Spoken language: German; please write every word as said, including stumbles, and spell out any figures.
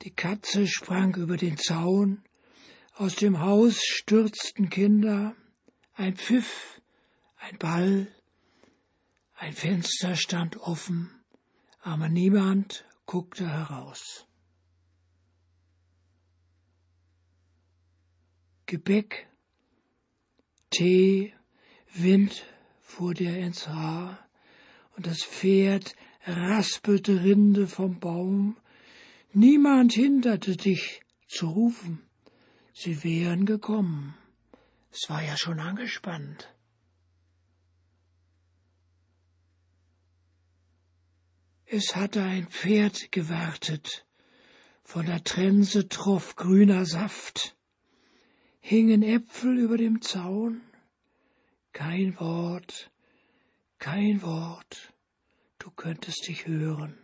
Die Katze sprang über den Zaun, aus dem Haus stürzten Kinder, ein Pfiff, ein Ball, ein Fenster stand offen, aber niemand guckte heraus. Gebäck, Tee, Wind fuhr dir ins Haar, und das Pferd raspelte Rinde vom Baum. Niemand hinderte dich zu rufen, sie wären gekommen. Es war ja schon angespannt. Es hatte ein Pferd gewartet, von der Trense troff grüner Saft, hingen Äpfel über dem Zaun, kein Wort, kein Wort, du könntest dich hören.